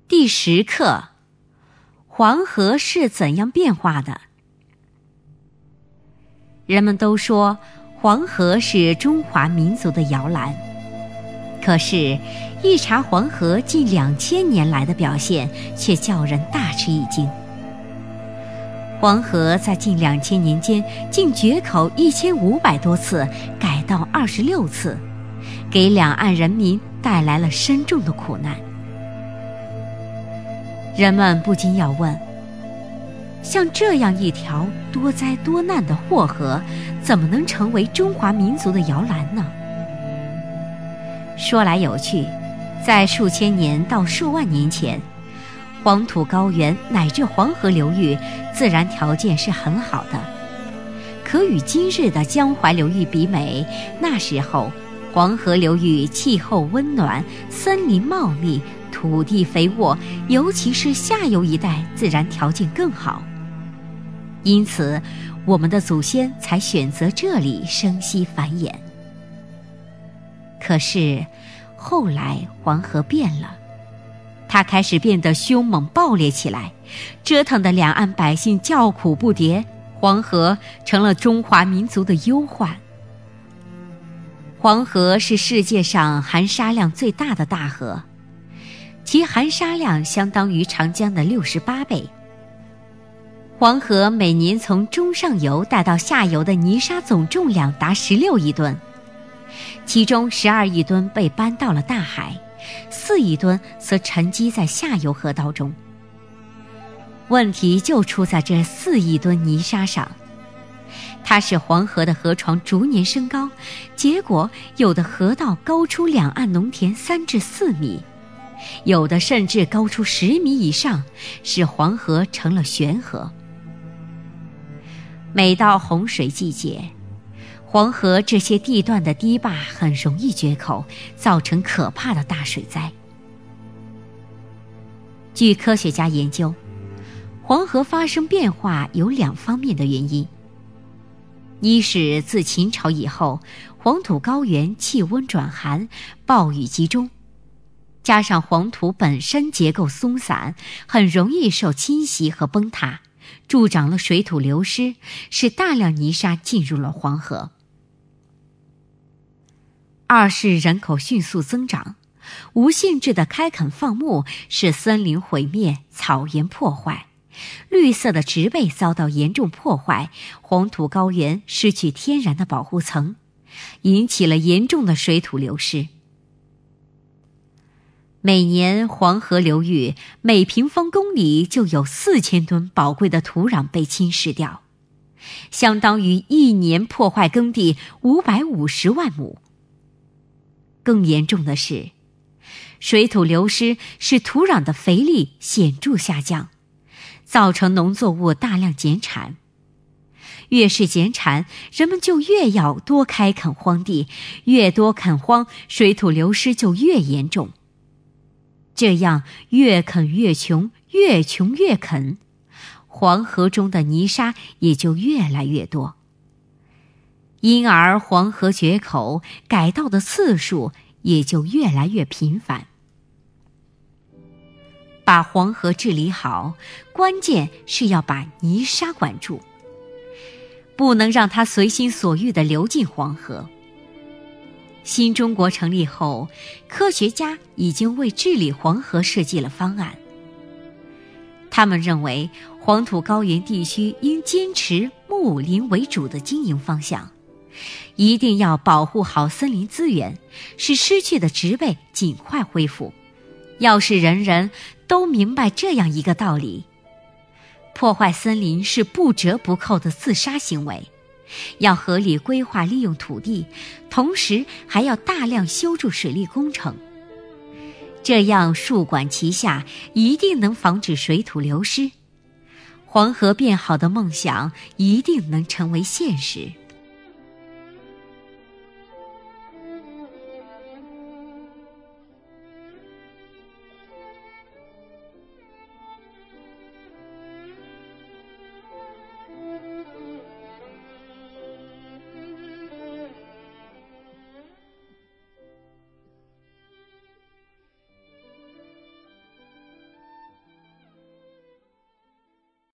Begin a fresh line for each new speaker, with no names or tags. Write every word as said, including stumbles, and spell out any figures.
第十课：黄河是怎样变化的？人们都说黄河是中华民族的摇篮，可是，一查黄河近两千年来的表现，却叫人大吃一惊。黄河在近两千年间，竟决口一千五百多次，改道二十六次，给两岸人民带来了深重的苦难。人们不禁要问：像这样一条多灾多难的祸河，怎么能成为中华民族的摇篮呢？说来有趣，在数千年到数万年前，黄土高原乃至黄河流域自然条件是很好的，可与今日的江淮流域比美，那时候黄河流域气候温暖，森林茂密，土地肥沃，尤其是下游一带自然条件更好，因此我们的祖先才选择这里生息繁衍。可是后来黄河变了，它开始变得凶猛暴烈起来，折腾的两岸百姓叫苦不迭，黄河成了中华民族的忧患。黄河是世界上含沙量最大的大河，其含沙量相当于长江的六十八倍。黄河每年从中上游带到下游的泥沙总重量达十六亿吨，其中十二亿吨被搬到了大海，四亿吨则沉积在下游河道中。问题就出在这四亿吨泥沙上，它使黄河的河床逐年升高，结果有的河道高出两岸农田三至四米，有的甚至高出十米以上，使黄河成了悬河。每到洪水季节，黄河这些地段的堤坝很容易决口，造成可怕的大水灾。据科学家研究，黄河发生变化有两方面的原因。一是自秦朝以后，黄土高原气温转寒，暴雨集中，加上黄土本身结构松散，很容易受侵袭和崩塌，助长了水土流失，使大量泥沙进入了黄河。二是人口迅速增长，无限制的开垦放牧使森林毁灭，草原破坏，绿色的植被遭到严重破坏，黄土高原失去天然的保护层，引起了严重的水土流失。每年黄河流域每平方公里就有四千吨宝贵的土壤被侵蚀掉，相当于一年破坏耕地五百五十万亩。更严重的是，水土流失使土壤的肥力显著下降，造成农作物大量减产。越是减产，人们就越要多开垦荒地，越多垦荒，水土流失就越严重。这样越垦越穷，越穷越垦，黄河中的泥沙也就越来越多。因而黄河决口，改道的次数也就越来越频繁。把黄河治理好，关键是要把泥沙管住，不能让它随心所欲地流进黄河。新中国成立后，科学家已经为治理黄河设计了方案。他们认为，黄土高原地区应坚持木林为主的经营方向，一定要保护好森林资源，使失去的植被尽快恢复。要是人人都明白这样一个道理，破坏森林是不折不扣的自杀行为，要合理规划利用土地，同时还要大量修筑水利工程，这样数管齐下，一定能防止水土流失，黄河变好的梦想一定能成为现实。